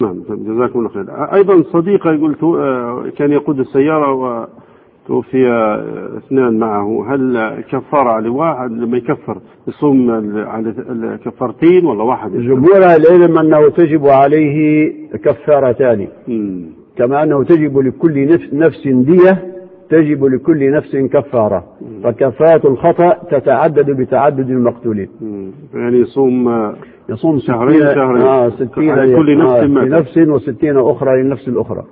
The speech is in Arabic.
نعم جزاكم الله خير. أيضا صديقة يقول كان يقود السيارة وتوفي اثنان معه، هل كفارة على واحد لما يكفر يصوم على كفارتين ولا واحد؟ جمهور العلم أنه تجب عليه كفارتان، كما أنه تجب لكل نفس دية، تجب لكل نفس كفارة، فكفارة الخطأ تتعدد بتعدد المقتولين. يعني يصوم شهرين 60 على كل نفس لنفس و60 أخرى للنفس الأخرى.